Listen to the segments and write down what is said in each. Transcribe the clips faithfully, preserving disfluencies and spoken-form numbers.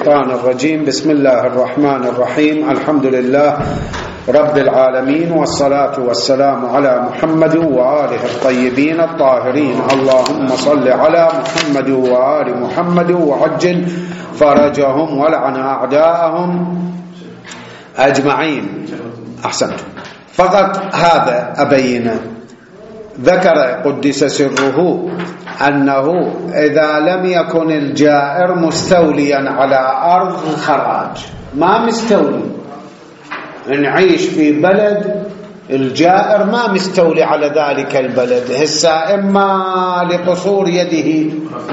الشيطان الرجيم. بسم الله الرحمن الرحيم. الحمد لله رب العالمين، والصلاة والسلام على محمد وآله الطيبين الطاهرين. اللهم صل على محمد وآل محمد وعجل فرجهم ولعن أعداءهم أجمعين. أحسنت. فقط هذا أبينه. ذكر قدس سره أنه إذا لم يكن الجائر مستوليا على أرض الخراج، ما مستولي، نعيش في بلد الجائر ما مستولي على ذلك البلد، هسا إما لقصور يده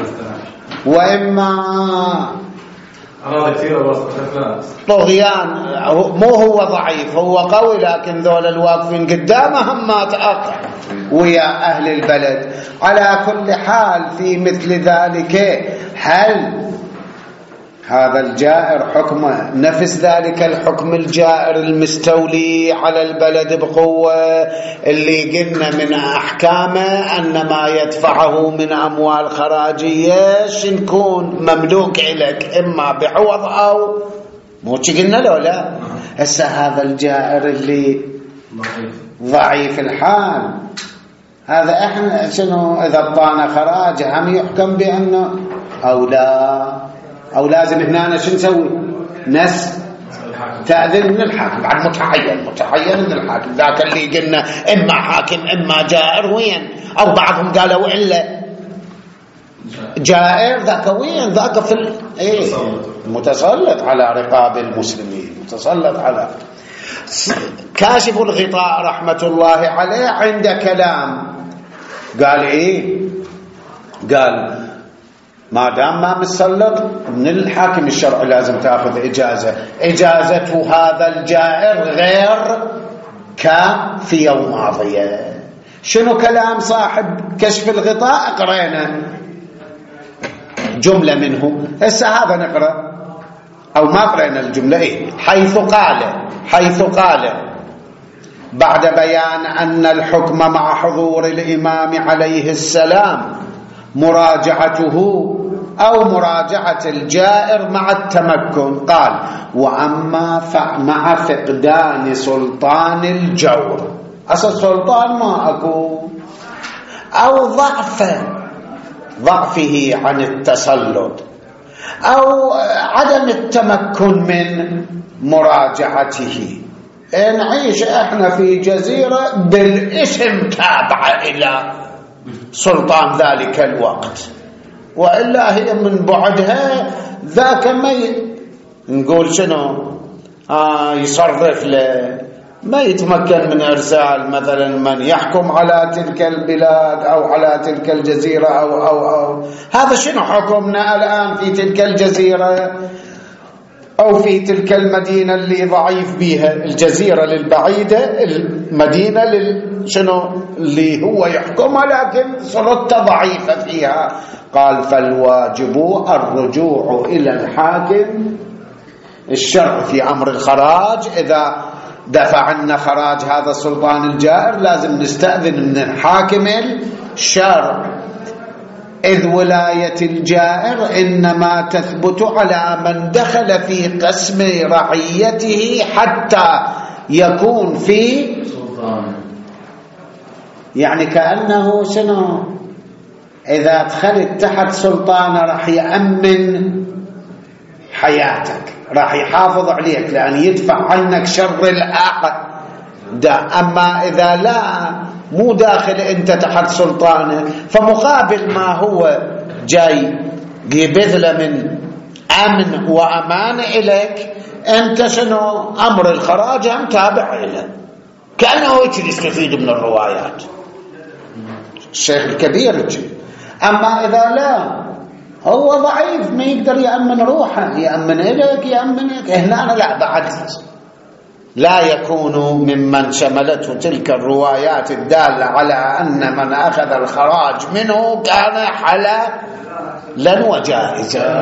وإما طغيان. مو هو ضعيف، هو قوي، لكن ذول الواقفين قدامه هم ما تأقع ويا أهل البلد. على كل حال في مثل ذلك، هل هذا الجائر حكمه نفس ذلك الحكم الجائر المستولي على البلد بقوة اللي قلنا من أحكامه أن ما يدفعه من أموال خراجية شنكون مملوك إليك إما بعوض أو مو قلنا له لا. هسه هذا الجائر اللي ضعيف الحال، هذا احنا شنو اذا اعطانا خراج هم يحكم بانه او لا، او لازم هنا شو نسوي؟ نس تأذن من الحاكم بعد متعين متعين من الحاكم. ذاك اللي قلنا اما حاكم اما جائر وين، او بعضهم قالوا الا جائر، ذاك وين؟ ذاك في ال... ايه متسلط على رقاب المسلمين، متسلط على. كاشف الغطاء رحمة الله عليه عند كلام قال ايه؟ قال ما دام ما مسلط من الحاكم الشرعي لازم تاخذ اجازه. اجازته هذا الجائر غير كافيه وماضيه. شنو كلام صاحب كشف الغطاء؟ قرينا جمله منه، هسه هذا نقرا او ما قرينا الجمله. ايه حيث قال حيث قال بعد بيان ان الحكم مع حضور الامام عليه السلام مراجعته أو مراجعة الجائر مع التمكن، قال وأما مع فقدان سلطان الجور، أصل سلطان ما أكو، أو ضعف ضعفه عن التسلط، أو عدم التمكن من مراجعته. نعيش احنا في جزيرة بالاسم تابعة إلى سلطان ذلك الوقت، وإلا هي من بعدها ذاك ما ي... نقول شنو آه يصرف له، ما يتمكن من إرسال مثلا من يحكم على تلك البلاد أو على تلك الجزيرة أو أو أو هذا شنو حكمنا الآن في تلك الجزيرة أو في تلك المدينة اللي ضعيف بها، الجزيرة للبعيدة، المدينة لل شنو اللي هو يحكمها لكن سلطة ضعيفة فيها. قال فالواجب الرجوع إلى الحاكم الشرع في أمر الخراج. إذا دفع عنا خراج هذا السلطان الجائر لازم نستأذن من الحاكم الشرع، إذ ولاية الجائر إنما تثبت على من دخل في قسم رعيته حتى يكون في سلطان. يعني كأنه شنو إذا دخلت تحت سلطانه راح يأمن حياتك، راح يحافظ عليك لأن يدفع عنك شر الأعداء. أما إذا لا مو داخل أنت تحت سلطانه، فمقابل ما هو جاي يبذله من أمن وأمان إليك، أنت شنو أمر الخراج هم تابع إليه، كأنه يستفيد من الروايات الشيخ الكبير يجي. أما إذا لا هو ضعيف ما يقدر يأمن روحه، يأمن إليك يأمنك، هنا لا بعد لا يكون ممن شملته تلك الروايات الدالة على أن من أخذ الخراج منه كان حلالا وجائزا.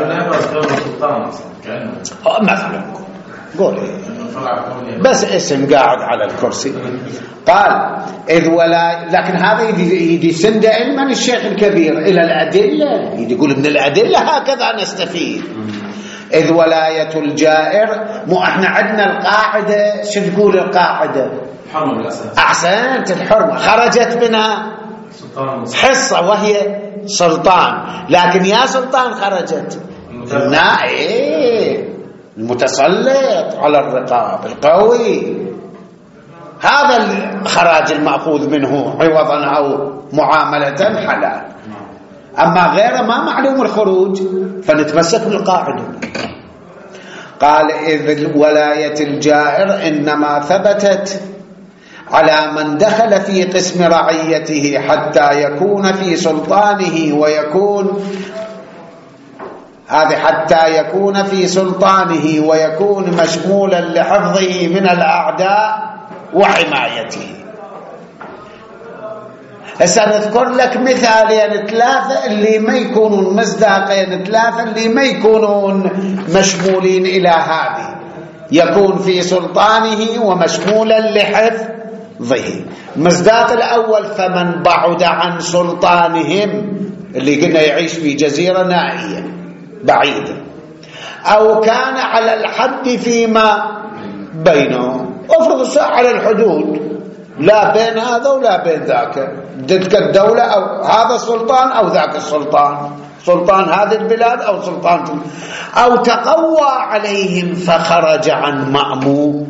مثلا قول بس اسم قاعد على الكرسي. قال إذ ولا، لكن هذا يدي سند علما الشيخ الكبير إلى الأدلة، يقول من الأدلة هكذا نستفيد. إذ ولاية الجائر، مو احنا عندنا القاعدة، شو تقول القاعدة؟ حرمة بالأساس. أحسنت، الحرمة خرجت منها حصة وهي سلطان، لكن يا سلطان خرجت النائب المتسلط على الرقاب القوي، هذا الخراج المأخوذ منه عوضا أو معاملة حلال. أما غيره ما معلوم الخروج، فنتمسك بالقاعدة. قال إذ ولاية الجائر إنما ثبتت على من دخل في قسم رعيته حتى يكون في سلطانه ويكون هذه حتى يكون في سلطانه ويكون مشمولا لحفظه من الأعداء وحمايته. هسه نذكر لك مثالين ثلاثة اللي ما يكونون مصداقين، ثلاثة اللي ما يكونون مشمولين إلى هذه، يكون في سلطانه ومشمولا لحفظه. المصداق الأول فمن بعد عن سلطانهم، اللي قلنا يعيش في جزيرة نائية بعيدة، أو كان على الحد فيما بينه، افرض الساعة على الحدود، لا بين هذا ولا بين ذاك، تلك الدولة أو هذا السلطان أو ذاك السلطان، سلطان هذه البلاد أو سلطان، أو تقوى عليهم فخرج عن مأمور،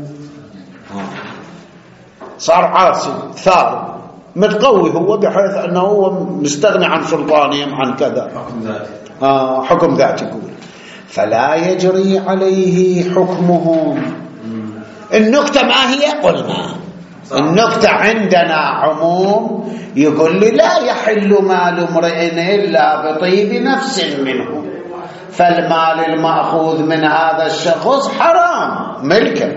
صار عاصي ثار متقوي هو بحيث أنه هو مستغني عن سلطانهم عن كذا، آه حكم ذات يقول فلا يجري عليه حكمهم. النكتة ما هي؟ قلنا النكتة عندنا عموم، يقول لي لا يحل مال امرئ إلا بطيب نفس منه، فالمال المأخوذ من هذا الشخص حرام ملكه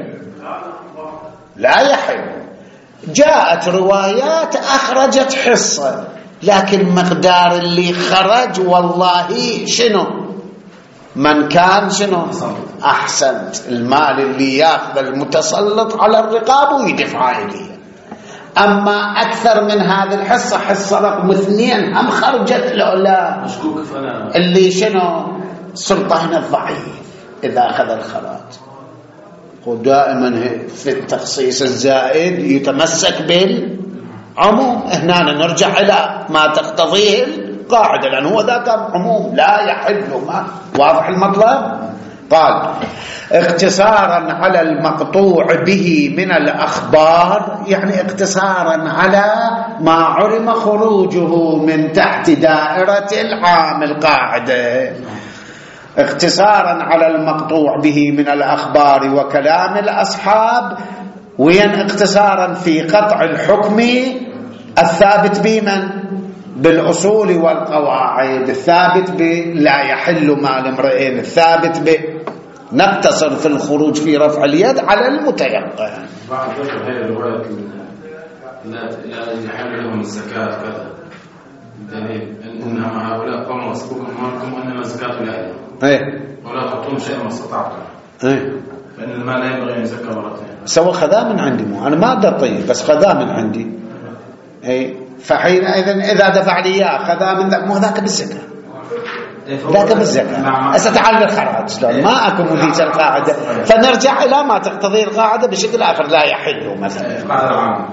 لا يحل. جاءت روايات أخرجت حصة، لكن مقدار اللي خرج والله شنو؟ من كان شنو؟ أحسنت، المال اللي ياخذ المتسلط على الرقاب ويدفع إليه. أما أكثر من هذه الحصة، حصة رقم اثنين هم خرجت العلا اللي شنو؟ سلطان الضعيف إذا أخذ الخراج. ودائما في التخصيص الزائد يتمسك بالعموم. هنا نرجع إلى ما تقتضيه القاعدة، لأنه هو ذاك عموم لا يحل ما. واضح المطلب؟ قال اقتصارا على المقطوع به من الأخبار، يعني اقتصارا على ما علم خروجه من تحت دائرة العام القاعدة، اقتصارا على المقطوع به من الأخبار وكلام الأصحاب، وين اقتصارا في قطع الحكم الثابت بمن؟ بالأصول والقواعد، الثابت بلا يحل مال امرئ، الثابت ب نقتصر في الخروج في رفع اليد على المتيقن. بعض ذكر هذه الرواية لا يحل لهم الزكاة كذا، دليل إنما هؤلاء قوم واسبوكم أموالكم وإنما الزكاة لأهلهم، ايه ولا تعطون شيئا ما استطعتم، ايه فإن المال لا ينبغي أن يزكى مرتين. سوى خذا من عندي، مو أنا ما أقدر طيب، بس خذا من عندي، ايه فحينئذ إذا دفع لي إياه خذا من ذاك، مو ذاك بالزكاة، ذاك بالزكاة. هسه تعال بالخراج شلون؟ ما أكو مذيك القاعدة، فنرجع إلى ما تقتضي القاعدة بشكل آخر، لا يحل مثلا.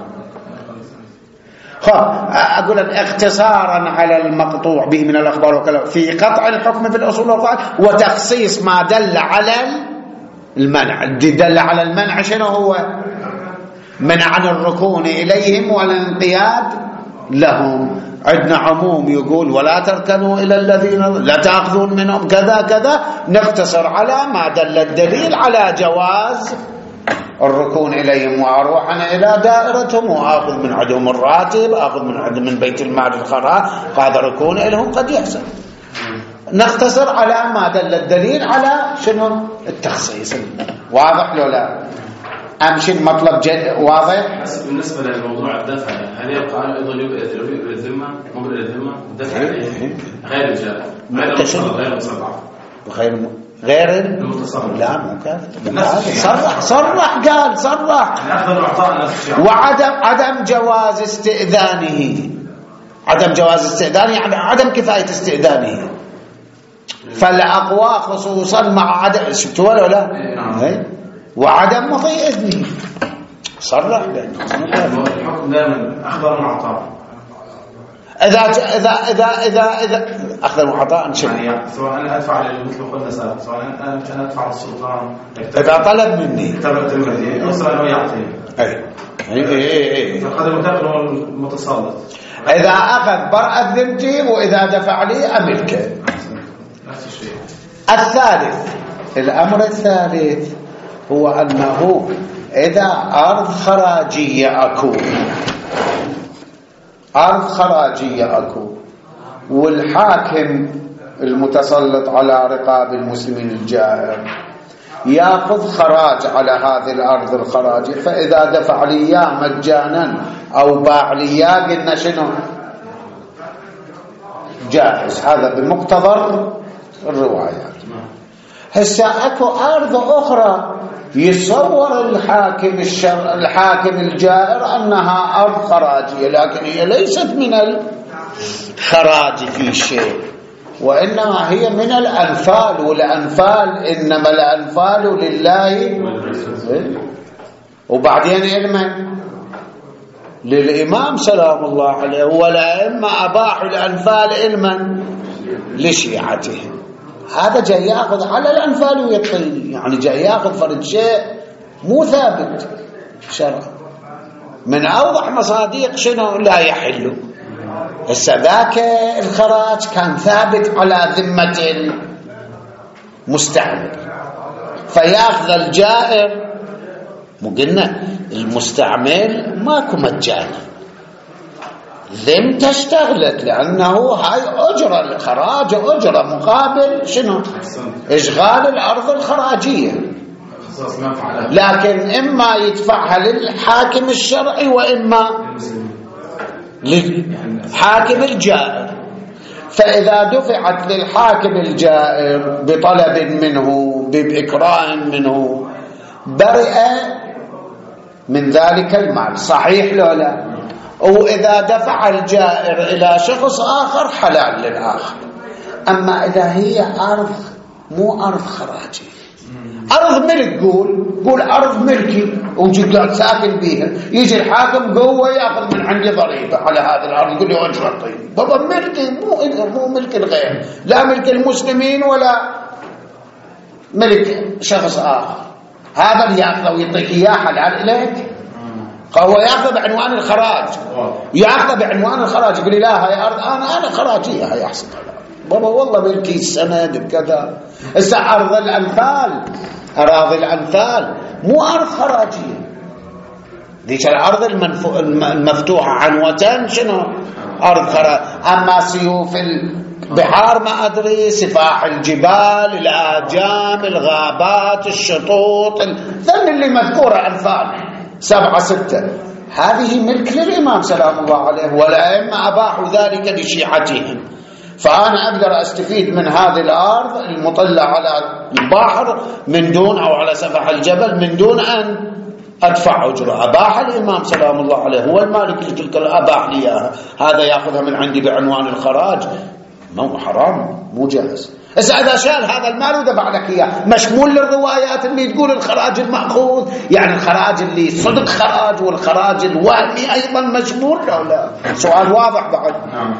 أقول اقتصارا على المقطوع به من الأخبار وكلام في قطع الحكم في الأصول والقواعد، وتخصيص ما دل على المنع. دل على المنع شنو هو؟ منع عن الركون إليهم والانقياد لهم. عندنا عموم يقول ولا تركنوا إلى الذين لا تأخذون منهم كذا كذا، نقتصر على ما دل الدليل على جواز الركون إليهم، وأروح أنا إلى دائرتهم وأخذ من عندهم الراتب، أخذ من عندهم من بيت المال الخراج، هذا ركون إليهم قد يحصل. نقتصر على ما دل الدليل على شنو؟ التخصيص. واضح لو لا؟ أمشي المطلب جد واضح؟ بالنسبة للموضوع الدفع، هل يبقى أيضا يبقى الذمة مبرر الذمة الدفع غير الجائز غير المصرح غير غير المتصرف؟ لا مو كذا، صرح صرح قال صرح وعدم عدم جواز استئذانه، عدم جواز استئذانه يعني عدم كفاية استئذانه. فالأقوى خصوصا مع عدم شفتوا ولا لا؟ نعم. وعدم مضي إذنه صرح بأنه الحكم دائما أخبر معطاء. إذا إذا إذا إذا إذا أخذ معطاء شنو؟ يعني سواء أنا أدفع مثل قلنا سابقا، سواء أنا أنا أدفع للسلطان إذا طلب مني تبعت المدينة أصلا أنه يعطيني. أي أي أي أي. فقد المتقن هو المتسلط. إذا أخذ برأة ذمتي وإذا دفع لي أملكه. نفس الشيء. الثالث الأمر الثالث هو أنه إذا أرض خراجية أكون أرض خراجية أكون والحاكم المتسلط على رقاب المسلمين الجائر يأخذ خراج على هذه الأرض الخراجية، فإذا دفع لي إياه مجانا أو باع لي إياه قلنا شنو جائز، هذا بمقتضى الروايات. هسه اكو أرض أخرى يصور الحاكم الشر الحاكم الجائر أنها أرض خراجية، لكن هي ليست من الخراج في شيء، وإنما هي من الأنفال، والأنفال إنما الأنفال لله وبعدين علما للإمام سلام الله عليه، والأئمة أباحوا الأنفال علما لشيعتهم. هذا جاي ياخذ على الأنفال ويطي، يعني جاي ياخذ فرد شيء مو ثابت شرعا من أوضح مصادق شنو لا يحل. هسه ذاك الخراج كان ثابت على ذمة المستعمل، فياخذ الجائر، مو قلنا المستعمل ماكو مجانا، ذمته اشتغلت لأنه هاي أجرة الخراج، أجرة مقابل شنو إشغال الأرض الخراجية، لكن إما يدفعها للحاكم الشرعي وإما للحاكم الجائر. فإذا دفعت للحاكم الجائر بطلب منه بإكراه منه برئ من ذلك المال، صحيح لو لا؟ وإذا دفع الجائر إلى شخص آخر حلال للآخر. أما إذا هي أرض مو أرض خراجي، أرض ملك، قول قول أرض ملكي وجد ساكن بيها، يجي الحاكم قوة يأخذ من عندي ضريبة على هذه الأرض، يقول لي أجرة طيب بابا ملكي، مو مو ملك الغير، لا ملك المسلمين ولا ملك شخص آخر، هذا اللي يأخذه ويعطيك إياه حلال إليك. هو يأخذ بعنوان الخراج، يأخذ بعنوان الخراج، يقول لي لا هاي أرض أنا أنا خراجية، هاي أحسن بابا والله ملكي السند بكذا. هسه أرض الأنفال، أراضي الأنفال مو أرض خراجية، ذيك الأرض المفتوحة عنوة شنو أرض خراج. أما سيوف البحار ما أدري، سفاح الجبال، الآجام، الغابات، الشطوط، ذن اللي مذكورة أنفال سبعة ستة، هذه ملك للإمام سلام الله عليه، والأئمة أباحوا ذلك لشيعتهم. فأنا أقدر أستفيد من هذه الأرض المطلة على البحر من دون أو على سفح الجبل من دون أن أدفع أجرة. أباح الإمام سلام الله عليه، هو المالك لتلك أباح لي إياها، هذا يأخذها من عندي بعنوان الخراج، مو حرام مو جائز. إذا إذا شال هذا المال ودفع لك إياه مشمول للروايات اللي تقول الخراج المأخوذ، يعني الخراج اللي صدق خراج والخراج الوهمي أيضا مشمول أو لا؟ سؤال واضح بعد. نعم.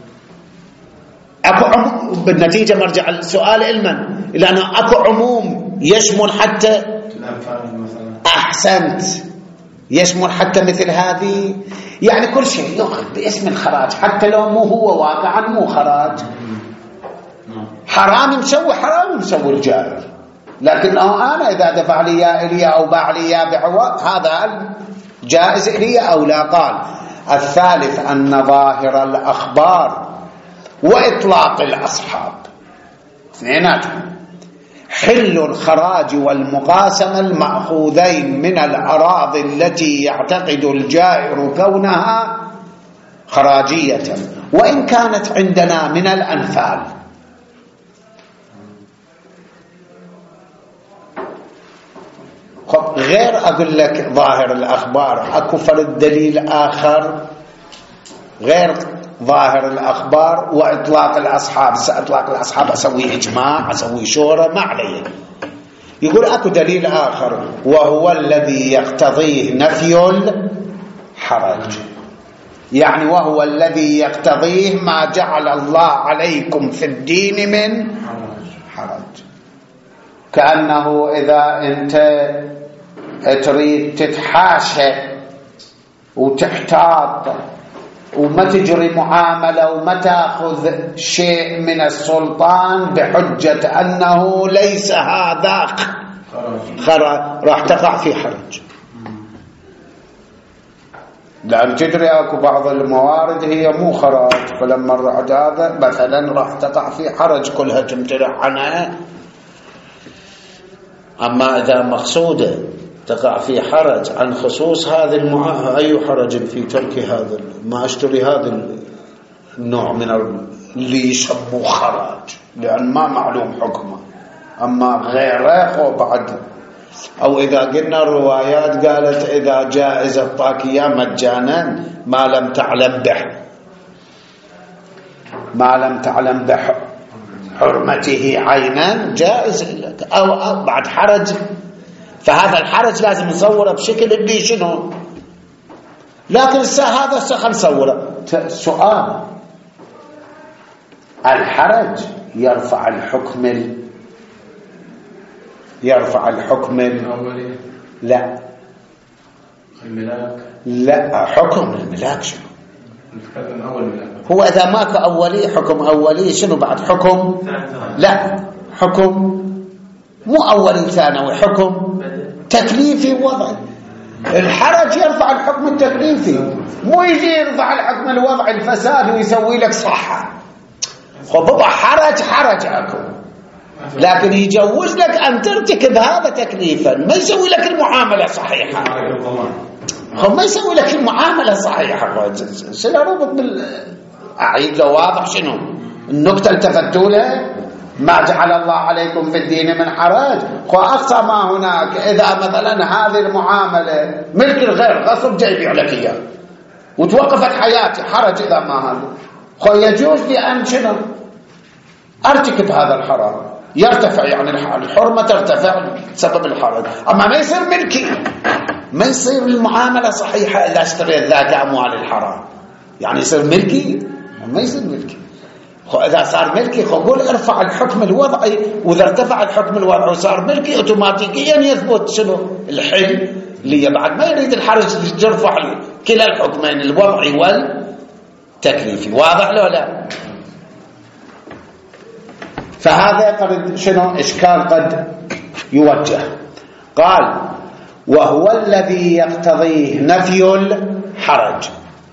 أكو عموم بالنتيجة مرجع السؤال علما، لأنه أكو عموم يشمل حتى أحسنت يشمل حتى مثل هذه، يعني كل شيء يؤخذ باسم الخراج حتى لو مو هو واقعا مو خراج. حرام مسوي حرام مسوي الجائر، لكن أنا إذا دفع لي إلي أو باع لي بعوض هذا جائز إلي أو لا. قال الثالث أن ظاهر الأخبار وإطلاق الأصحاب اثنيناتهم حل الخراج والمقاسمة المأخوذين من الأراضي التي يعتقد الجائر كونها خراجية وإن كانت عندنا من الأنفال. غير أقول لك ظاهر الأخبار، أكو فرد دليل آخر غير ظاهر الأخبار وإطلاق الأصحاب. سأطلاق الأصحاب أسوي إجماع، أسوي شورى، ما عليه. يقول أكو دليل آخر وهو الذي يقتضيه نفي الحرج، يعني وهو الذي يقتضيه ما جعل الله عليكم في الدين من حرج. كأنه إذا أنت تريد تتحاشى وتحتاط وما تجري معاملة وما تأخذ شيء من السلطان بحجة أنه ليس هذا خرج، راح تقع في حرج. لأن تدري أكو بعض الموارد هي مو خراج، فلما رعد هذا مثلا راح تقع في حرج كلها تمتنع عنها. أما إذا مقصودة تقع في حرج عن خصوص هذه المعاهدة، أي حرج في ترك هذا؟ ما أشتري هذا النوع من اللي يسموه خراج لأن ما معلوم حكمه. أما غيره وبعد، أو إذا قلنا الروايات قالت إذا جائز الطاكية مجانا ما لم تعلم به ما لم تعلم به حرمته عينا جائز لك، أو, أو بعد حرج. فهذا الحرج لازم نصوره بشكل اللي شنو. لكن هذا السخن صوره. سؤال: الحرج يرفع الحكم ال... يرفع الحكم ال... لا الملاك لا حكم الملاك شنو أول هو إذا ماك أولي حكم أولي شنو بعد حكم؟ لا حكم مو أولي ثانوي، حكم تكليفي وضعي. الحرج يرفع الحكم التكليفي، مو يجي يرفع الحكم الوضعي الفساد ويسوي لك صحة. خبطة حرج حرج أكو، لكن يجوز لك أن ترتكب هذا تكليفا، ما يسوي لك المعاملة صحيحة. هو ما يسوي لك المعاملة صحيحة. شنو ربط بال أعيد له واضح شنو النكتة التفتوا لها؟ ما جعل الله عليكم في الدين من حرج. وأقصى ما هناك إذا مثلا هذه المعاملة ملك الغير غصب جاي يبيع لك إياه وتوقفت حياتي، حرج إذا ما هذا خو يجوز لي أن شنو أرتكب هذا الحرام، يرتفع يعني الحرمة ترتفع بسبب الحرج. أما ما يصير ملكي، ما يصير المعاملة صحيحة إلا اشتريت ذاك أموال الحرام، يعني يصير ملكي؟ ما يصير ملكي. إذا صار ملكي قول ارفع الحكم الوضعي، وإذا ارتفع الحكم الوضعي وصار ملكي اوتوماتيكيا يثبت شنو الحل اللي بعد ما يريد الحرج يرفع كلا الحكمين الوضعي والتكليفي. واضح لو لا؟ فهذا قد شنو إشكال قد يوجه. قال وهو الذي يقتضيه نفي الحرج.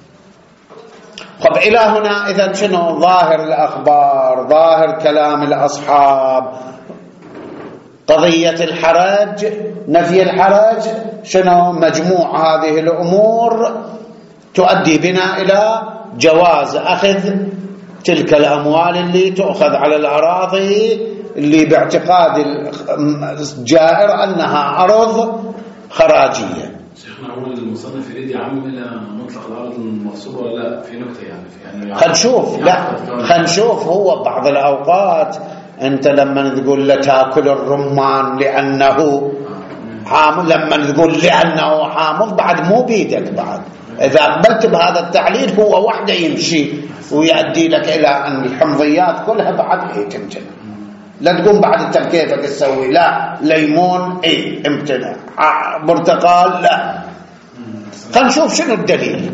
طب إلى هنا إذن شنو ظاهر الأخبار، ظاهر كلام الأصحاب، قضية الحرج، نفي الحرج، شنو مجموع هذه الأمور تؤدي بنا إلى جواز أخذ تلك الأموال اللي تأخذ على الأراضي اللي باعتقاد الجائر أنها أرض خراجية. شيخنا هو المصنف يريد يعمم إلى مطلق الأرض المغصوبة ولا لا في نكتة يعني في يعني خل نشوف لا خل نشوف هو بعض الأوقات أنت لما تقول لا تأكل الرمان لأنه حامض، لما تقول لأنه حامض بعد مو بيدك. بعد إذا قبلت بهذا التعليل هو وحده يمشي ويؤدي لك إلى أن الحمضيات كلها بعد إيه تمتنع. لا تقوم بعد انت كيفك تسوي لا ليمون اي امتنع، برتقال لا. خلينا نشوف شنو الدليل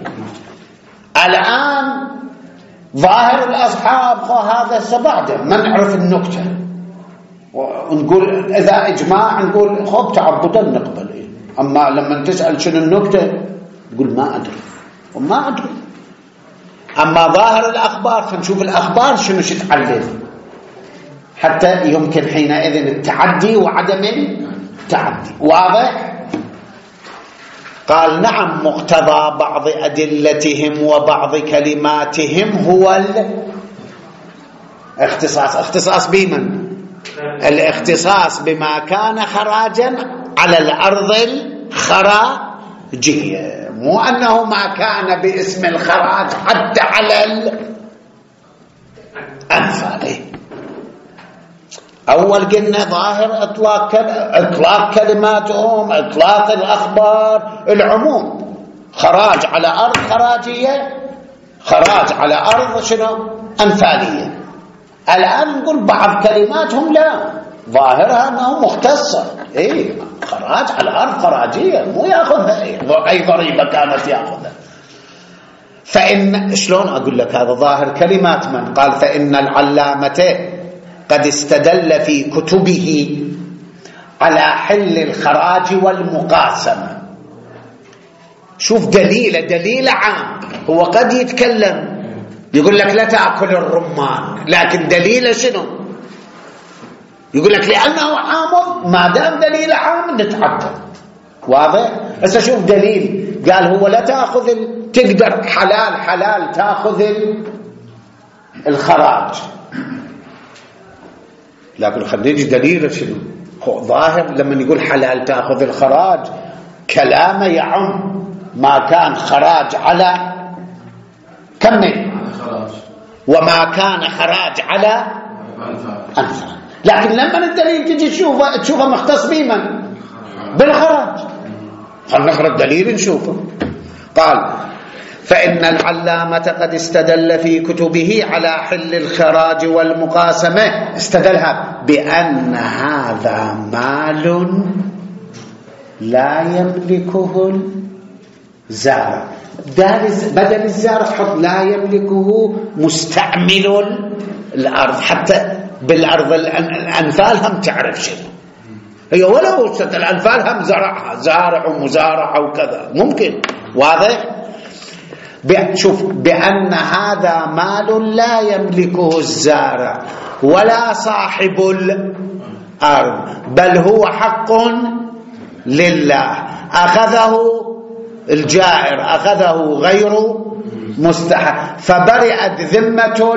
الآن. ظاهر الأصحاب هذا سبعده ما نعرف النكتة، ونقول إذا إجماع نقول خب تعبدا نقبل إيه. أما لما تسأل شنو النكتة تقول ما أدري وما أدري. أما ظاهر الأخبار فنشوف الأخبار شنو شتعلل حتى يمكن حينئذ التعدي وعدم التعدي. واضح؟ قال نعم مقتضى بعض أدلتهم وبعض كلماتهم هو الاختصاص. اختصاص بمن؟ الاختصاص بما كان خراجا على الأرض الخراجية. مو أنه ما كان باسم الخراج حتى على الأنفال. أول قلنا ظاهر إطلاق إطلاق كلماتهم، إطلاق الأخبار، العموم، خراج على أرض خراجية، خراج على أرض شنو أنفالية. الآن نقول بعض كلماتهم لا، ظاهرها أنه مختصر، إيه خراج على أرض خراجية مو يأخذها أي ضريبة كانت يأخذها. فإن شلون أقول لك هذا ظاهر كلمات من؟ قال فإن العلامة قد استدل في كتبه على حل الخراج والمقاسمة. شوف دليله دليل عام، هو قد يتكلم يقول لك لا تأكل الرمان، لكن دليله شنو؟ يقول لك لأنه عام، ما دام دليل عام نتعبد. واضح؟ هسه شوف دليل قال هو لا تأخذ ال... تقدر حلال حلال تأخذ ال... الخراج، لكن خلينا نجي دليله شنو؟ ظاهر لما يقول حلال تأخذ الخراج كلامه يعم ما كان خراج على كمل وما كان خراج على أنفال. لكن لما الدليل تجي تشوفه تشوفه مختص بمن؟ بالخراج. خلنا نقرأ الدليل نشوفه. قال فإن العلامة قد استدل في كتبه على حل الخراج والمقاسمة، استدلها بأن هذا مال لا يملكه الزارع، بدل الزارع حط لا يملكه مستعمل الأرض. حتى بالأرض الأنفال هم تعرف شنو هي، ولو الأنفال هم زرعها زارع ومزارع وكذا ممكن. واضح؟ شوف بأن هذا مال لا يملكه الزارع ولا صاحب الأرض، بل هو حق لله، أخذه الجائر، أخذه غير مستحق، فبرئت ذمة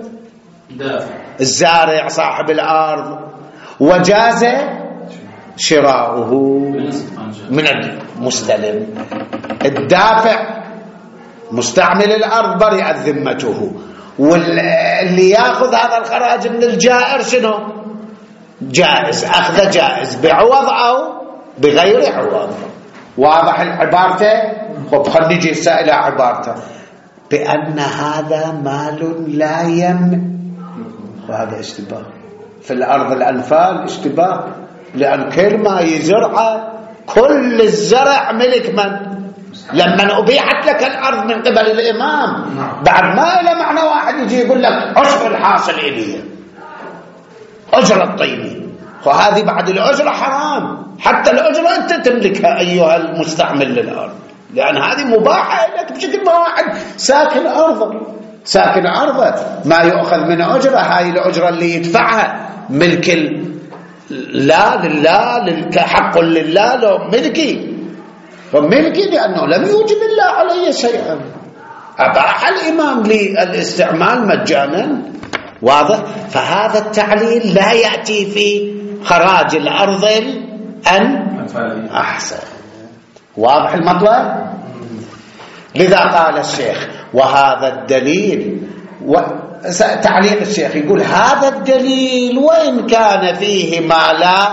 الزارع صاحب الأرض، وجاز شراؤه من المستلم. الدافع مستعمل الأرض برئت ذمته، واللي يأخذ هذا الخراج من الجائر شنو؟ جائز، أخذ جائز بعوض أو بغير عوض. واضح العبارة؟ خب خلينا نجي إلى عبارته بأن هذا مال لا يم، وهذا اشتباه في الأرض الأنفال، اشتباه، لأن كل ما يزرع كل الزرع ملك من؟ لما أبيعت لك الأرض من قبل الإمام بعد ما إلى معنى واحد يجي يقول لك عشر الحاصل إليه، أجرة الطيني، وهذه بعد الأجرة حرام، حتى الأجرة أنت تملكها أيها المستعمل للأرض، لأن هذه مباحة لك بشكل ما واحد ساكن أرضه، ساكن أرضه ما يؤخذ من أجرة، هاي الأجرة اللي يدفعها ملك لا لله، حق لله، لو ملكي فملكي لأنه لم يوجب الله علي شيئا، أباح الإمام لي الاستعمال مجانا. واضح؟ فهذا التعليل لا يأتي في خراج الأرض أن أحسن. واضح المطلب؟ لذا قال الشيخ وهذا الدليل و... تعليق الشيخ يقول هذا الدليل وإن كان فيه ما لا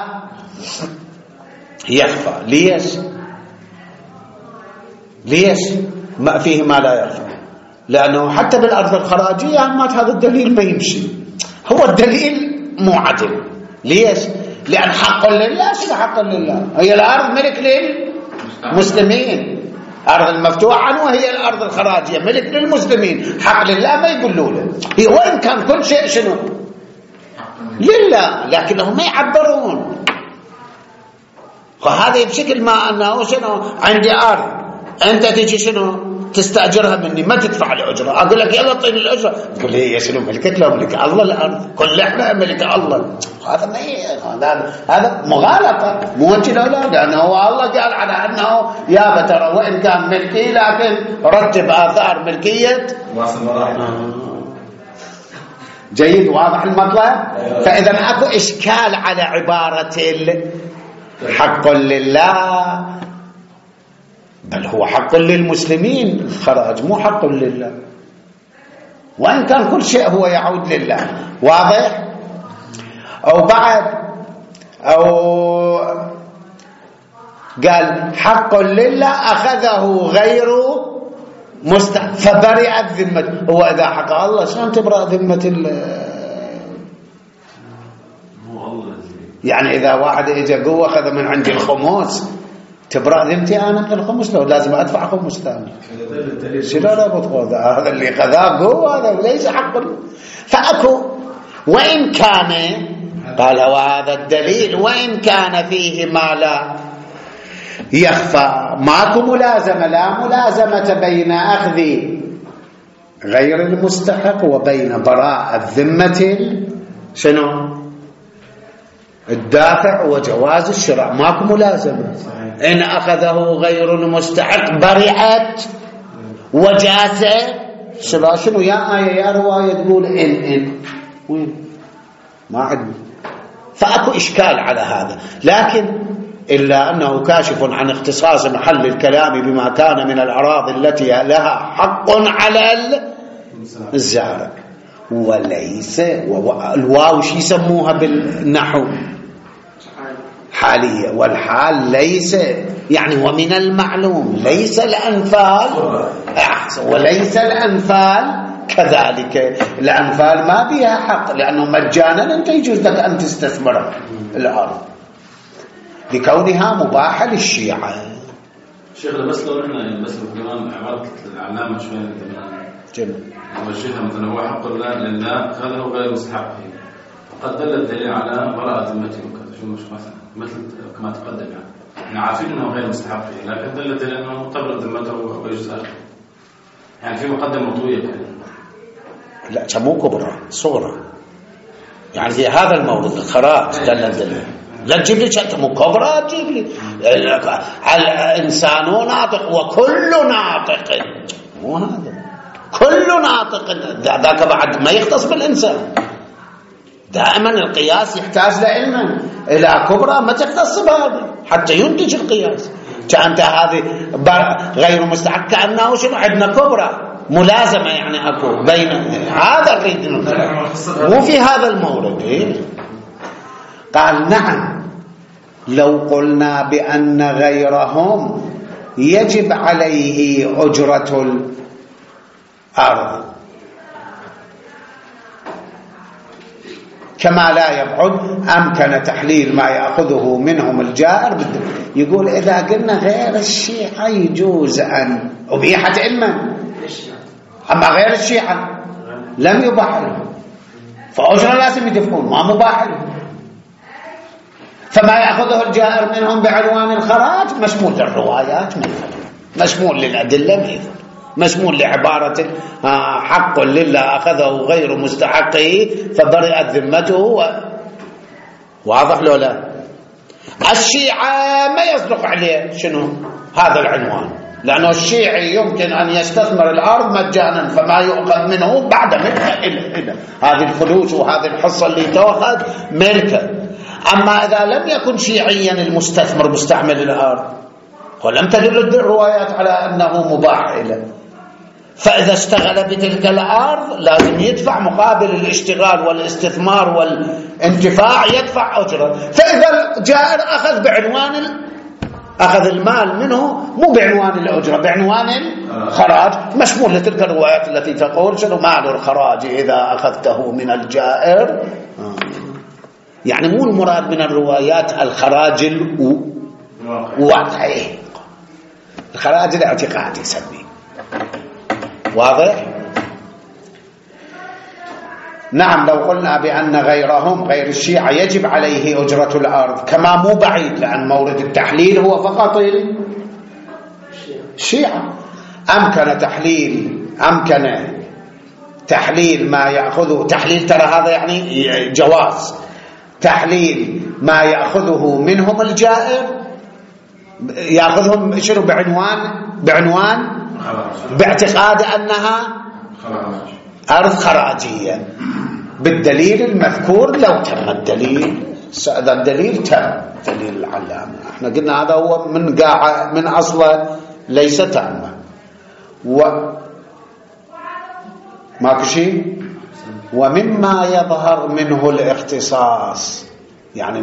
يخفى. ليش؟ ليش ما فيه ما لا يخفى؟ لأنه حتى بالأرض الخراجية مات هذا الدليل ما يمشي، هو الدليل مو عدل. ليش؟ لأن حق لله. شنو حق لله؟ هي الأرض ملك للمسلمين، أرض المفتوحة عنه وهي الأرض الخراجية ملك للمسلمين، حق لله ما يقولوا له، هي وإن كان كل شيء شنو لله، لكنهم ما يعبرون. وهذا بشكل ما أنه شنو عندي أرض أنت تجي شنو تستأجرها مني ما تدفع الأجرة، أقول لك يلا طيني الأجرة، تقول لي يا شنو ملكت له ملك الله الأرض، كل إحنا ملك الله. هذا ما هذا هذا مغالطة مو كذا، لا، لأنه الله قال على أنه يا بترى وإن كان ملكي لكن رتب آثار ملكية جيد. واضح المطلب؟ فإذا أكو إشكال على عبارة حق لله بل هو حق للمسلمين، الخراج مو حق لله، وإن كان كل شيء هو يعود لله. واضح؟ أو بعد أو قال حق لله أخذه غير مستحق فبرئت ذمته. هو إذا حق الله شلون تبرأ ذمة الله؟ يعني إذا واحد إجا قوة أخذ من عندي الخمس تبرأ ذمتي أنا من الخمس؟ لو لازم أدفع خمس ثاني. شنو رابط هذا اللي خذاه قوة؟ هذا ليس حق. فأكو وإن كان قال وهذا الدليل وإن كان فيه ما لا يخفى، ماكو ملازمة، لا ملازمة بين أخذ غير المستحق وبين براءة ذمة شنو الدافع وجواز الشراء، ماكو ملازمة. إن أخذه غير المستحق برئت وجاز شراء. شنو يا آية يا رواية تقول إن إن وين ما عندي. فأكو إشكال على هذا، لكن إلا أنه كاشف عن اختصاص محل الكلام بما كان من الأراضي التي لها حق على الزارع، وليس الواو شي يسموها بالنحو حالية، والحال ليس يعني ومن المعلوم ليس الأنفال وليس الأنفال كذلك. الأنفال ما بيها حق لأنه مجانا أنت يجوز لك أن تستثمر الأرض لكونها مباحة للشيعة. شيخنا بس لو احنا بس كمان عبارة العلامة شوية جميل نوجهها مثلا هو حق الله لله هذا هو غير مستحق، وقد دل الدليل على براءة ذمته وكذا. شو مش مثلا مثل كما تقدم يعني احنا عارفين انه غير مستحق، لكن دل الدليل انه تبرأ ذمته ويجوز اخره، يعني في مقدمة طويلة يعني. لا مو كبرى صغرى، يعني في هذا المورد الخراج دل الدليل. لا تجيب لي شيء مو كبرى، تجيب لي الإنسان ناطق وكل ناطق، مو هذا كل ناطق ذاك بعد ما يختص بالإنسان. دائما القياس يحتاج لعلما، إلى كبرى ما تختص بهذا حتى ينتج القياس. كأنت هذه غير مستحق كأنه شنو عندنا كبرى ملازمة يعني أكو بين هذا الريد مو في هذا المورد. إيه؟ قال نعم لو قلنا بأن غيرهم يجب عليه أجرة الأرض كما لا يبعد أمكن تحليل ما يأخذه منهم الجائر. يقول إذا قلنا غير الشيعة يجوز أن أبيحت علما، أما غير الشيعة لم يباح لهم فأجرة لازم يدفعون ما مباح لهم، فما يأخذه الجائر منهم بعنوان الخراج مشمول للروايات مشمول للأدلة مشمول لعبارة حق لله أخذه غير مستحقه فبرئت ذمته و... واضح لو لا؟ الشيعة ما يصدق عليه شنو هذا العنوان، لأنه الشيعي يمكن أن يستثمر الأرض مجانا فما يؤخذ منه بعد ملكه إلى هذه الفلوس وهذه الحصة اللي تأخذ ملكه. أما إذا لم يكن شيعيا المستثمر مستعمل الأرض ولم تدل الروايات على أنه مباح له، فإذا اشتغل بتلك الأرض لازم يدفع مقابل الاشتغال والاستثمار والانتفاع يدفع أجرة. فإذا الجائر أخذ بعنوان ال... أخذ المال منه مو بعنوان الأجرة بعنوان الخراج مشمول لتلك الروايات التي تقول شنو مال الخراج إذا أخذته من الجائر. يعني مو المراد من الروايات الخراج الواقعي، الخراج الاعتقادي يسميه. واضح؟ نعم لو قلنا بأن غيرهم غير الشيعة يجب عليه أجرة الأرض كما مو بعيد، لأن مورد التحليل هو فقط الشيعة. أمكن تحليل أمكن تحليل ما يأخذه تحليل ترى هذا يعني جواز تحليل ما يأخذه منهم الجائر يأخذهم شنو بعنوان بعنوان باعتقاد أنها أرض خراجية بالدليل المذكور. لو تم الدليل هذا الدليل تم دليل العلامة، احنا قلنا هذا هو من قاعة من أصله ليس تامة. و ماكو شيء. ومما يظهر منه الاختصاص، يعني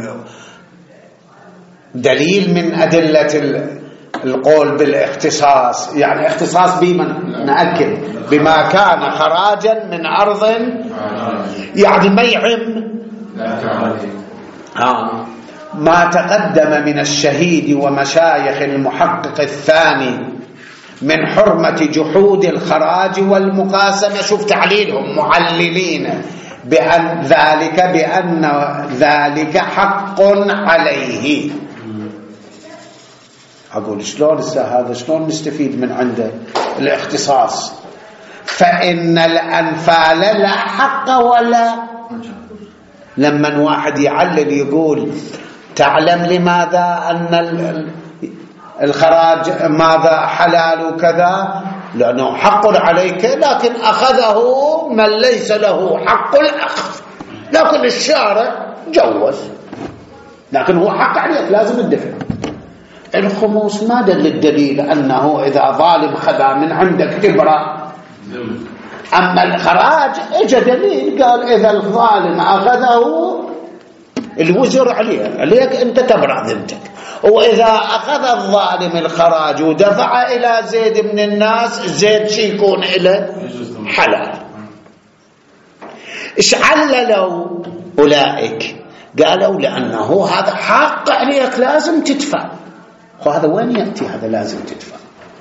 دليل من أدلة القول بالاختصاص، يعني اختصاص بمن نأكد بما كان خراجا من أرض، يعني ما يعم آه. ما تقدم من الشهيد ومشايخ المحقق الثاني من حرمة جحود الخراج والمقاسمة. شوف تعليلهم معللين بأن ذلك بأن ذلك حق عليه. أقول شلون هذا شلون نستفيد من عنده الاختصاص؟ فإن الأنفال لا حق ولا. لما واحد يعلل يقول تعلم لماذا أن الخراج ماذا حلال وكذا، لأنه حق عليك، لكن أخذه من ليس له حق الأخذ، لكن الشارع جوز، لكن هو حق عليك لازم الدفع. الخموس ما دل الدليل أنه إذا ظالم خذا من عندك تبرأ. أما الخراج اجى دليل قال إذا الظالم أخذه الوزر عليه، عليك أنت تبرأ ذمتك. وإذا أخذ الظالم الخراج ودفع إلى زيد من الناس، زيد شي يكون إلى حلال. إيش عللوا أولئك؟ قالوا لأنه هذا حق عليك لازم تدفع. وهذا وين يأتي هذا لازم تدفع؟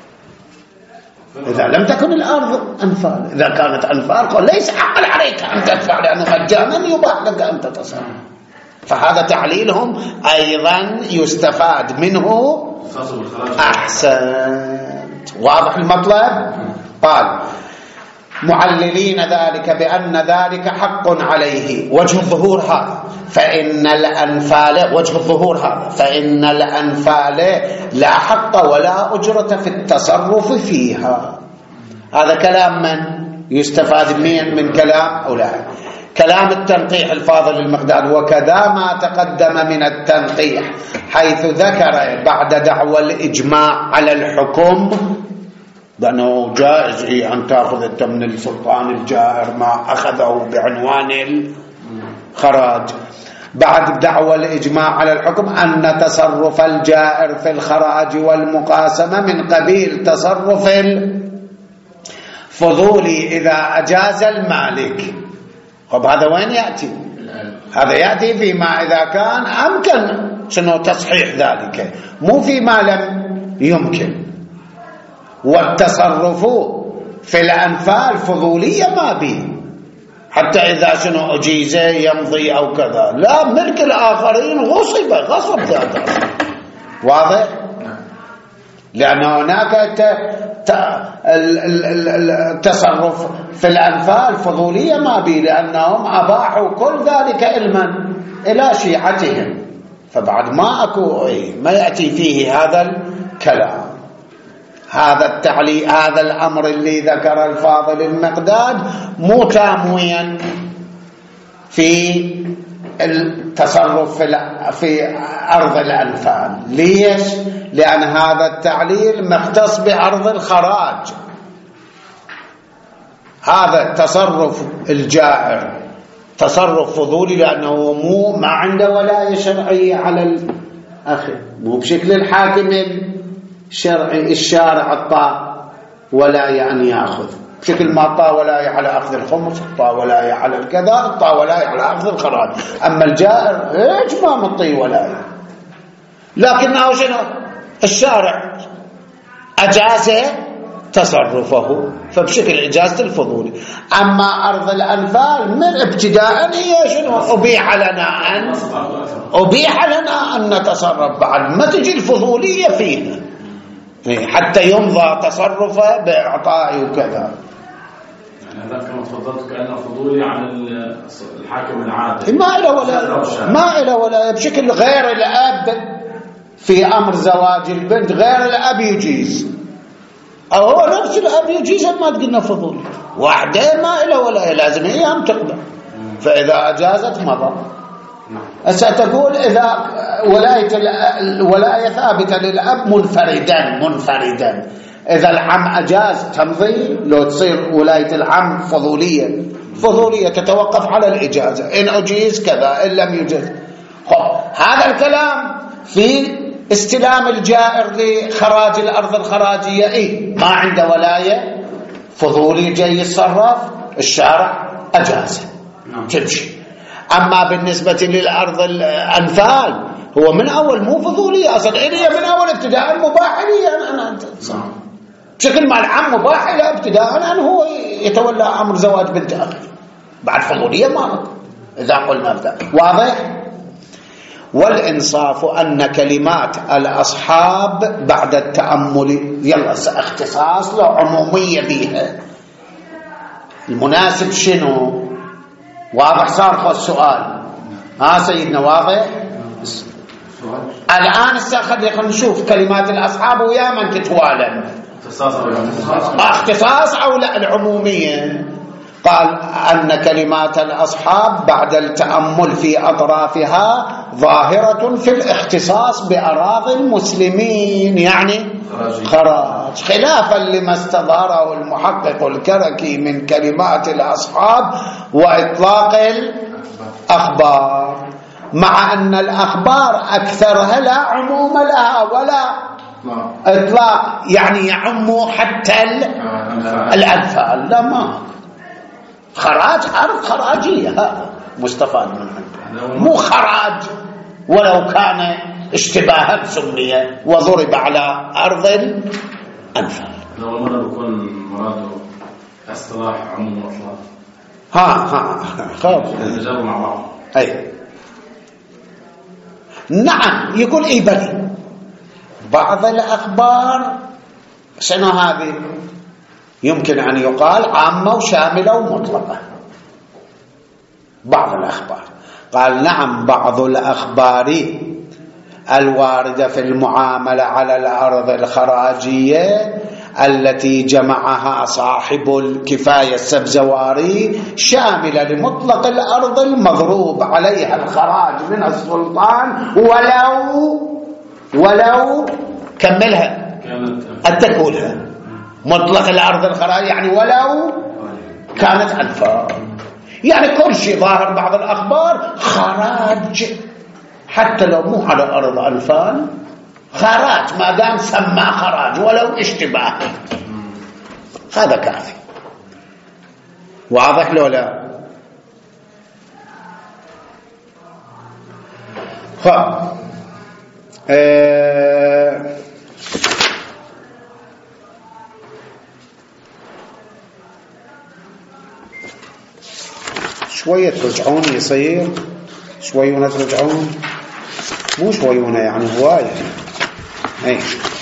إذا لم تكن الأرض أنفال، إذا كانت أنفال قال ليس حقا عليك أن تدفع، لأنه مجانا يباح لك أن تتصرف. فهذا تعليلهم أيضا يستفاد منه. أحسنت، واضح المطلب. قال معللين ذلك بأن ذلك حق عليه. وجه الظهور هذا فإن الأنفال، وجه الظهور هذا فإن الأنفال لا حق ولا أجرة في التصرف فيها. هذا كلام من يستفاد من من كلام أولئك. كلام التنقيح الفاضل المقداد. وكذا ما تقدم من التنقيح حيث ذكر بعد دعوى الإجماع على الحكم بأنه جائز أن تأخذ أنت من السلطان الجائر ما أخذه بعنوان الخراج، بعد دعوى الإجماع على الحكم أن تصرف الجائر في الخراج والمقاسمة من قبيل تصرف الفضولي إذا أجاز المالك. طب هذا وين يأتي؟ هذا يأتي فيما إذا كان أمكن شنو تصحيح ذلك، مو فيما لم يمكن. والتصرف في الأنفال فضولية ما به، حتى إذا شنو أجيزة يمضي أو كذا، لا ملك الآخرين غصب غصب ذاته. واضح؟ لأن هناك التصرف في الأنفال فضولية ما به، لأنهم أباحوا كل ذلك علما إلى شيعتهم، فبعد ما أكو ما يأتي فيه هذا الكلام. هذا التعليق، هذا الأمر اللي ذكر الفاضل المقداد مو تامويا في التصرف في, في أرض الأنفال. ليش؟ لأن هذا التعليل مختص بأرض الخراج. هذا تصرف الجائر تصرف فضولي، لأنه مو ما عنده ولاية شرعية على الأخذ، مو بشكل الحاكم الشرعي الشارع الطاء ولاية أن يأخذ، بشكل ما طاء ولاية على أخذ الخمس، طاء ولاية على الكذا، طاء ولاية على أخذ الخراج. أما الجائر إيش ما مطي ولاية، لكنه شنو الشارع أجاز تصرفه، فبشكل إجازة الفضولي. أما أرض الأنفال من ابتداء هي شنو أبيح لنا أن أبيح لنا أن نتصرف، بعد ما تجي الفضولية فيها حتى يمضى تصرفه بإعطاء وكذا. يعني هذا كما تفضلت كأنه فضولي عن الحاكم العادل، ما إله ولا ما إله ولا بشكل غير الأب في أمر زواج البنت، غير الأب يجيز، أو هو نفس الأب يجيز، ما تقولنا فضولي واحدة ما إله ولا لازم هي هم تقبل، فإذا أجازت مضى. ستقول إذا ولاية الولاية ثابتة للأب منفردا منفردا إذا العم أجاز تمضي، لو تصير ولاية العم فضولية فضولية تتوقف على الإجازة، إن أجيز كذا إن لم يجز. هذا الكلام في استلام الجائر لخراج الأرض الخراجية، إيه ما عنده ولاية فضولي جاي يتصرف، الشارع أجازه تمشي. أما بالنسبة للأرض الأنفال هو من أول مو فضولية أصلا، هي من أول ابتداء مباح لي أنا بشكل ما العم مباح له ابتداء أن هو يتولى أمر زواج بنت أخي، بعد فضولية ما إذا قلنا بذا واضح. والإنصاف أن كلمات الأصحاب بعد التأمل يلا اختصاص له عمومية بيها، المناسب شنو؟ واضح صار خو السؤال ها سيدنا واضح. الآن خلينا نشوف كلمات الأصحاب ويا من تتوالى اختصاص أو لا العمومية. قال أن كلمات الأصحاب بعد التأمل في أطرافها ظاهرة في الاختصاص بأراضي المسلمين، يعني خراج، خلافا لما استظهره المحقق الكركي من كلمات الأصحاب وإطلاق الأخبار، مع أن الأخبار أكثرها لا عموم لها ولا إطلاق، يعني يعم حتى الأنفال. لا ما خراج أرض خراجية هذا مستفاد من عنده، مو خراج ولو كان اشتباها سمي وضرب على أرض الأنفال. لو مرة بيكون مراده اصطلاح عموم وإطلاق ها ها خلاص نجرب مع بعض. أي نعم يقول إيه بلي بعض الأخبار شنو هذه يمكن أن يقال عامة وشاملة ومطلقة. بعض الأخبار قال نعم بعض الأخبار الواردة في المعاملة على الأرض الخراجية التي جمعها صاحب الكفاية السبزواري شاملة لمطلق الأرض المضروب عليها الخراج من السلطان ولو ولو كملها التكولها مطلق الأرض الخراج يعني ولو كانت أنفال، يعني كل شيء ظاهر بعض الأخبار خراج حتى لو مو على أرض أنفال خراج ما دام سمى خراج ولو اشتباه، هذا كافي. واضح لو لا؟ ف اه شوية ترجعون يصير شوية ترجعون مو شوية يعني هواية. أي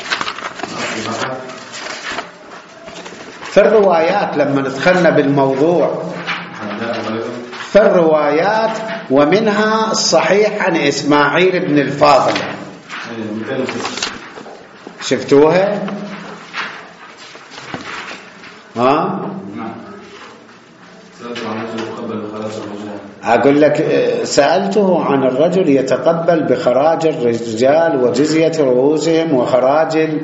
في الروايات لما ندخلنا بالموضوع في الروايات ومنها الصحيح عن إسماعيل بن الفاضل شفتوها؟ ها؟ أقول لك سألته عن الرجل يتقبل بخراج الرجال وجزية رؤوسهم وخراج ال...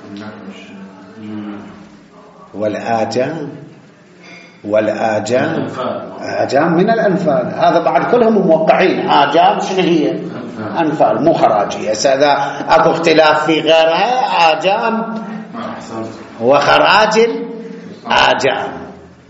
والآجام والآجام آجام من الأنفال، هذا بعد كلهم موقعين. آجام شنو هي؟ أنفال مو خراجية. هذا أكو اختلاف في غيرها آجام وخراج الآجام.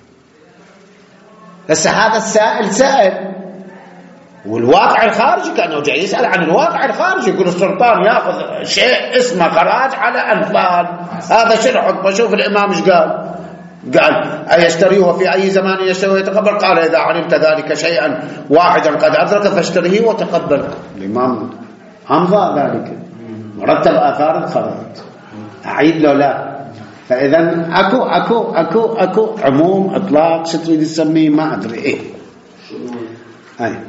بس هذا السائل سأل والواقع الخارجي كأنه جاي يسأل عن الواقع الخارجي، يقول السلطان يأخذ شيء اسمه خراج على أنفال، هذا شنو حكمه؟ شوف الإمام ايش قال، قال أيشتريه في أي زمان يشتريه يتقبل؟ قال إذا علمت ذلك شيئا واحدا قد أدرك فاشتريه وتقبل. الإمام أمضى ذلك مرتب آثار الخراج. أعيد له لا؟ فإذا أكو أكو أكو أكو عموم إطلاق شو تريد تسميه ما أدري إيه. أي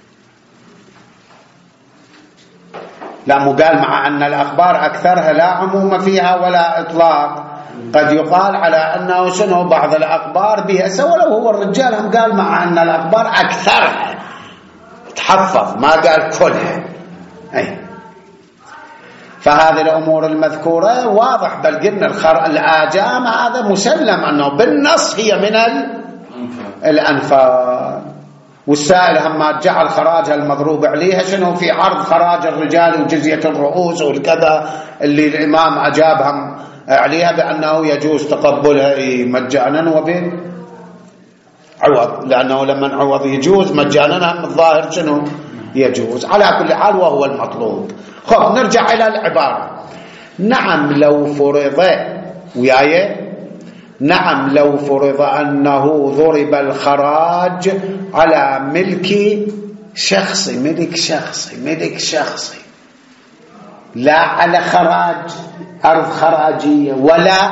لا مو قال مع أن الأخبار أكثرها لا عموم فيها ولا إطلاق، قد يقال على أنه شنو بعض الأخبار بها سواء لو هو الرجال هم قال مع أن الأخبار أكثرها تحفظ، ما قال كلها. أي فهذه الأمور المذكورة واضح. بل قلنا الآجام هذا مسلم أنه بالنص هي من الأنفال. والسائل هم جعل خراجها المضروب عليها شنو في عرض خراج الرجال وجزية الرؤوس والكذا اللي الإمام أجابهم عليها بأنه يجوز تقبلها مجانا وبعوض، لأنه لما عوض يجوز مجانا هم الظاهر شنو يجوز. على كل حال وهو المطلوب. خب نرجع إلى العبارة. نعم لو فرض وياي نعم لو فرض أنه ضرب الخراج على ملك شخصي، ملك شخصي ملك شخصي لا على خراج أرض خراجية ولا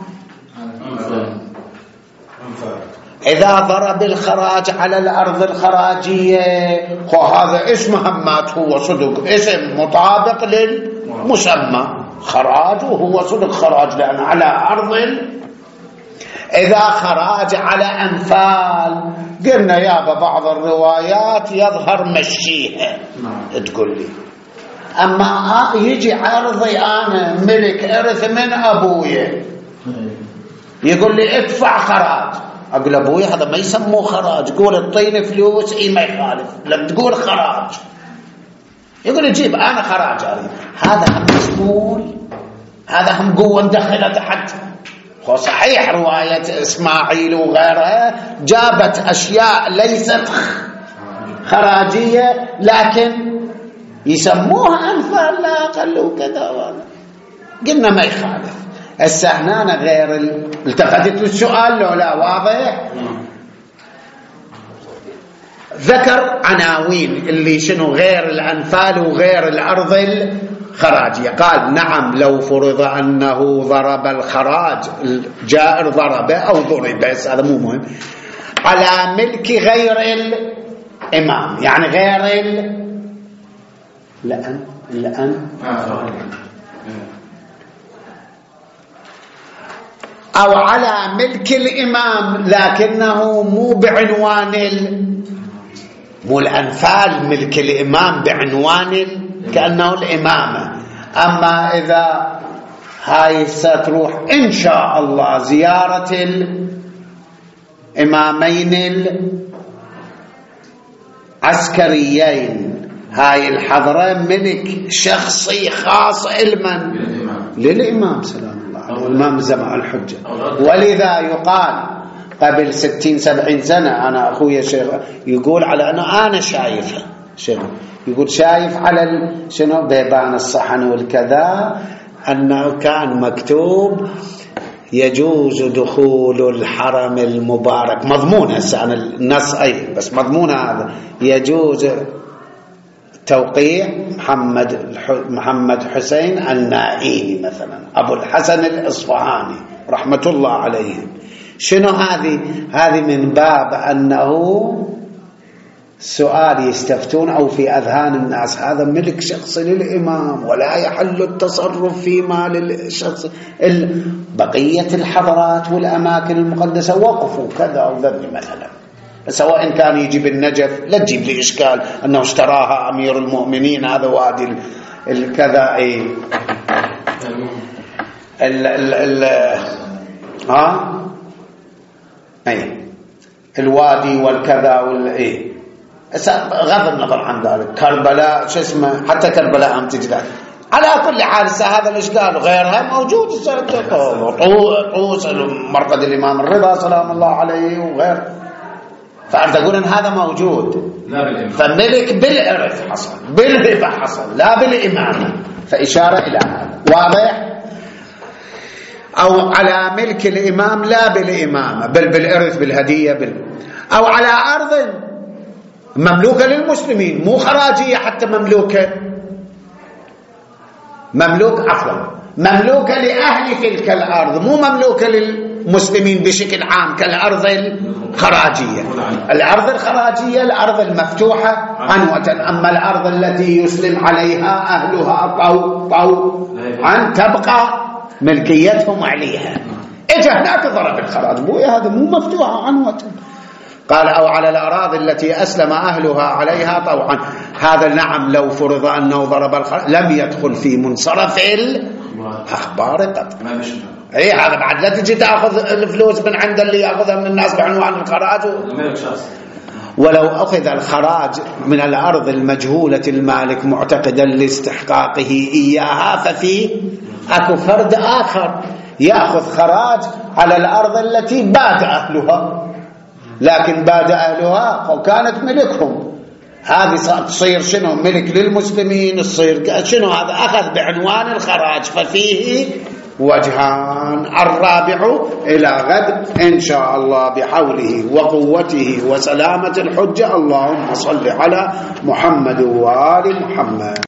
إذا ضرب الخراج على الأرض الخراجية هذا اسم همات هو صدق اسم مطابق للمسمى خراج وهو صدق خراج لأن على أرض. إذا خراج على أنفال قلنا يابا بعض الروايات يظهر مشيها تقول لي أما يجي عرضي أنا ملك إرث من أبوي يقول لي ادفع خراج، أقول أبوي هذا ما يسموه خراج، قول اعطيني فلوس إيه ما يخالف، لا تقول خراج يقول لي جيب أنا خراج أريد. هذا هم مسمول، هذا هم قوة مدخلة تحت. صحيح رواية إسماعيل وغيرها جابت أشياء ليست خراجية لكن يسموها أنفال لا أقل وكذا وهذا. قلنا ما يخالف. السهنانة غير ال... التفتت للسؤال لو لا واضح. ذكر عناوين اللي شنو غير الأنفال وغير الأرض الخراجية. قال نعم لو فرض أنه ضرب الخراج الجائر ضرب أو ضرب بس هذا مو مهم على ملك غير الإمام يعني غير ال... لأن لأن أو على ملك الإمام لكنه مو بعنوان ال... مو الأنفال ملك الإمام بعنوان ال... كأنه الإمامة. أما إذا هاي ستروح إن شاء الله زيارة الإمامين العسكريين هاي الحضرة ملك شخصي خاص علما للإمام سلام الله عليه الإمام زمع الحجة. ولذا يقال قبل ستين سبعين سنة أنا أخويا شيخ يقول على أنه أنا شايفه شيخ يقول شايف على شنو بيبان الصحن والكذا أنه كان مكتوب يجوز دخول الحرم المبارك مضمون هسه عن النص أي بس مضمون هذا يجوز توقيع محمد محمد حسين النائي مثلا أبو الحسن الإصفهاني رحمة الله عليهم. شنو هذه هذه من باب أنه سؤال يستفتون أو في أذهان الناس هذا ملك شخصي للإمام ولا يحل التصرف في مال الشخص. بقية الحضارات والأماكن المقدسة وقفوا كذا أو ذنب مثلا سواء كان يجي بالنجف لا تجيب لي إشكال أنه اشتراها أمير المؤمنين هذا وادي الكذا أي ال ال ال ها أي الوادي والكذا والإيه غض النظر عن ذلك كربلاء شو اسمه حتى كربلاء أم تجد على كل حال هذا الإشكال وغيرها موجود طوس مرقد الإمام الرضا سلام الله عليه وغير فأنت تقول أن هذا موجود فملك بالإرث حصل بالهبة حصل لا بالإمامة فإشارة إلى هذا واضح. أو على ملك الإمام لا بالإمامة بل بالإرث بالهدية بال... أو على أرض مملوكة للمسلمين مو خراجية حتى مملوكة مملوك عفوا مملوكة لأهل تلك الأرض مو مملوكة للمسلمين بشكل عام كالأرض الخراجية. الأرض الخراجية الأرض المفتوحة عنوة أما الأرض التي يسلم عليها أهلها طو طو عن تبقى ملكيتهم عليها. إجا هناك ضرب الخراج بويا هذا مو مفتوحة عنوة قال أو على الأراضي التي أسلم أهلها عليها طوعا. هذا نعم لو فرض أنه ضرب الخراج لم يدخل في منصرف الأخبار قط. اي هذا بعد لا تجي تاخذ الفلوس من عند اللي ياخذها من الناس بعنوان الخراج. ولو اخذ الخراج من الارض المجهوله المالك معتقدا لاستحقاقه اياها ففي اكو فرد اخر ياخذ خراج على الارض التي باد اهلها، لكن باد اهلها وكانت ملكهم، هذه تصير شنو ملك للمسلمين، تصير شنو هذا اخذ بعنوان الخراج، ففيه وجهان. الرابع إلى غد إن شاء الله بحوله وقوته وسلامة الحجة. اللهم صل على محمد وآل محمد.